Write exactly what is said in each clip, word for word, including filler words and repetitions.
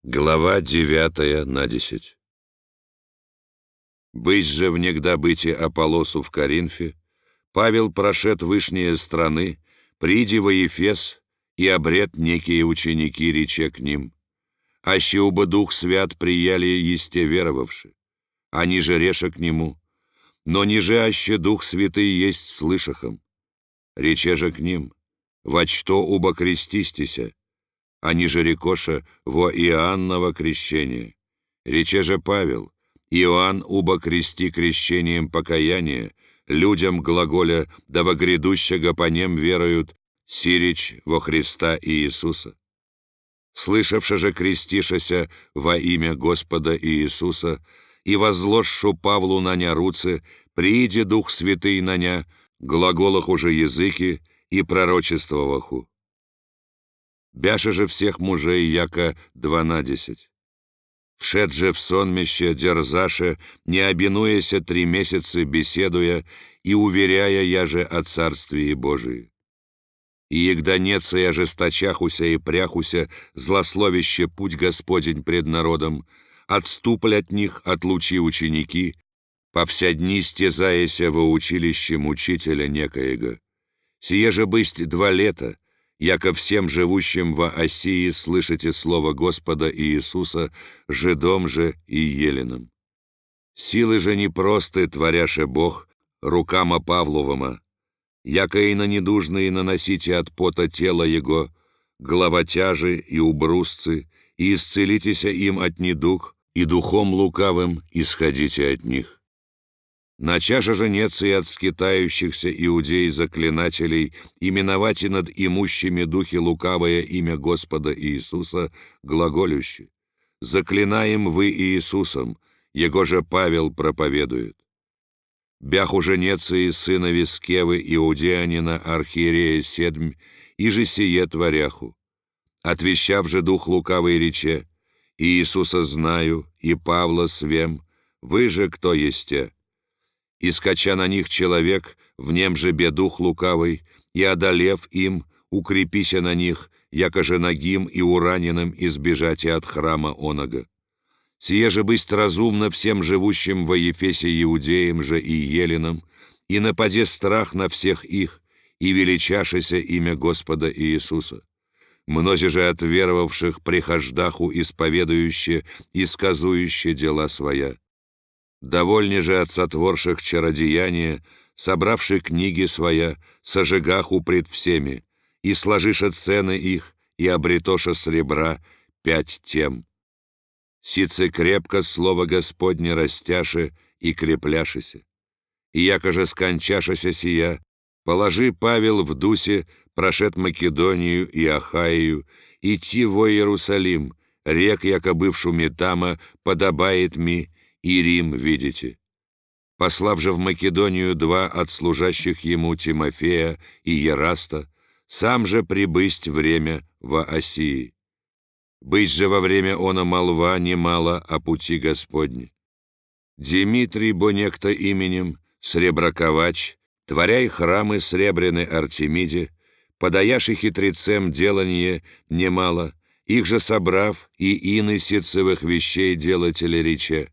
Глава девятая на десять. «Бысь же внегда быти Аполосу в Коринфе, Павел прошед вышние страны, приди во Ефес, и обред некие ученики рече к ним. Аще уба Дух Свят прияли есте веровавши, они же реша к нему, но ниже аще Дух Святый есть слышахом. Рече же к ним, во что уба крестистися, они же рекоша во Иоанново крещение. Рече же Павел, Иоанн уба крести крещением покаяния, людям глаголя, да во грядущего по нем веруют, сирич во Христа и Иисуса. Слышавши же крестишася во имя Господа Иисуса, и возложшу Павлу наня руце, прииди Дух Святый наня, глаголах уже языки и пророчествоваху. Бяше же всех мужей яко дванадесять. Вшед же в сонмище дерзаше, не обинуяся три месяца беседуя и уверяя я же о Царствии Божии. И егда неца и ожесточахуся и пряхуся, злословище путь Господень пред народом, отступль от них отлучи ученики, по вся дни стезаяся во училище мучителя некоего. Сие же бысть два лета, яко всем живущим во Осии слышите слово Господа Иисуса, жидом же и еленом. Силы же непросты творяше Бог, рукама Павловыма, яко и на недужные наносите от пота тела Его, головотяжи и убрусцы, и исцелитеся им от недуг, и духом лукавым исходите от них. Начаше же неца и от скитающихся иудей-заклинателей именовать и над имущими духи лукавое имя Господа Иисуса, глаголюще: «Заклинаем вы Иисусом, Его же Павел проповедует». Бях уже неца и сына Вискевы иудеянина архиерея Седмь, и же сие творяху. Отвещав же дух лукавый рече: «Иисуса знаю, и Павла свем, вы же кто есте?» И скача на них человек, в нем же бедух лукавый, и, одолев им, укрепися на них, яко же нагим и ураненным избежать от храма онога. Сие же бысть разумно всем живущим во Ефесе иудеям же и еленам, и нападе страх на всех их, и величашися имя Господа Иисуса. Мнози же от веровавших прихождаху исповедующе и сказующе дела своя. Довольни же от сотворших чародеяния, собравши книги своя, сожигаху пред всеми, и сложиша цены их, и обретоша сребра пять тем. Сице крепко слово Господне растяше и крепляшися. И яко же скончашася сия, положи Павел в дусе, прошед Македонию и Ахаию, идти во Иерусалим, рек, яко бывшу метама, подобает ми, и Рим видите. Послав же в Македонию два от служащих ему Тимофея и Ераста, сам же прибысть время во Осии. Быть же во время она молва немало о пути Господне. Димитрий, бо некто именем, среброковач, творяй храмы сребрены Артемиде, подаяши хитрецем деланье немало, их же собрав, и ины ситцевых вещей делатели рече: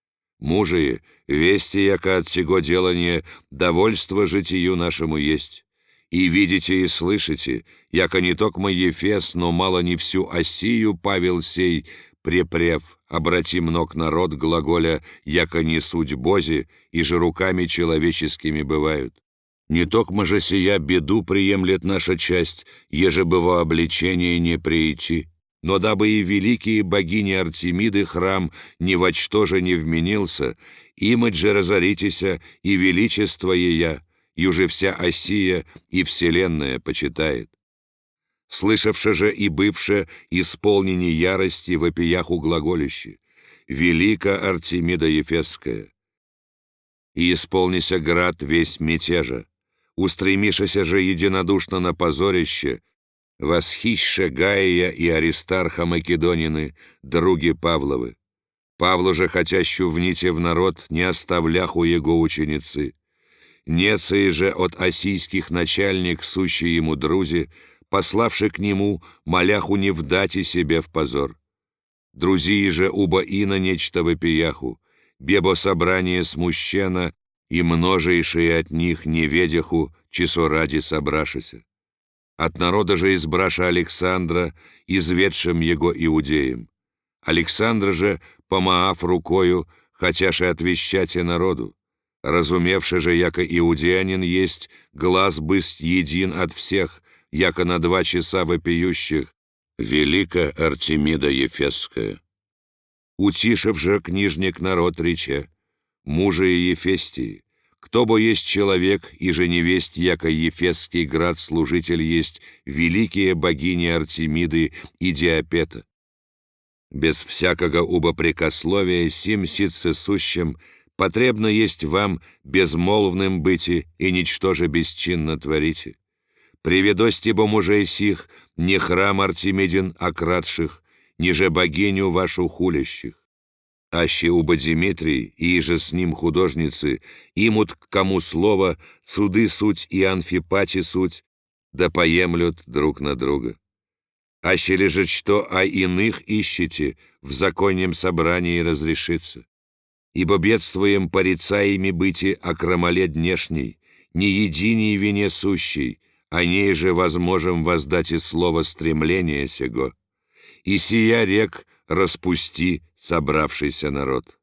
«Мужи, вести, яко от сего делания довольство житию нашему есть. И видите и слышите, яко не токмо Ефес, но мало не всю Осию Павел сей, препрев, обрати мног народ глаголя, яко не суть Бози, и же руками человеческими бывают. Не токмо же сия беду приемлет наша часть, еже бы во обличение не прийти. Но дабы и великие богини Артемиды храм ни во что же не вменился, имать же разоритеся, и величество ея, и уже вся Осия и вселенная почитает. Слышавши же и бывше исполнение ярости вопияху глаголище: «Велика Артемида Ефесская». И исполнися град весь мятежа, устремишися же единодушно на позорище, восхища Гаия и Аристарха Македонины, други Павловы. Павлу же, хотящу вните в народ, не оставляху его ученицы. Неции же от осийских начальник, сущий ему друзи, пославши к нему, моляху не вдати себе в позор. друзі же уба ина нечто вопияху, бебо собрание смущено, и множейшие от них неведяху, чесо ради собрашися. От народа же избраша Александра, изведшим его иудеям. Александра же, помаав рукою, хотяши отвещать и народу, разумевши же, яко иудеянин есть, глаз бысть един от всех, яко на два часа вопиющих, велика Артемида Ефесская. Утишив же книжник народ рече: мужа и Ефестии, кто бо есть человек, и же невесть, яко Ефесский град служитель есть, великие богини Артемиды и Диапета. Без всякого убопрекословия сим ситце сущим потребно есть вам безмолвным быти и ничто же бесчинно творите. Приведости бо мужей сих не храм Артемидин окрадших, ниже богиню вашу хулящих. Аще уба Димитрий и же с ним художницы имут к кому слово, суды суть и Анфипати суть, да поемлют друг на друга. Аще лежит что, а иных ищете, в законнем собрании разрешится. Ибо бедствуем порицаеми быти о крамоле днешней, не единей вине сущей, о ней же возможем воздать и слово стремления сего. И сия рек распусти собравшийся народ.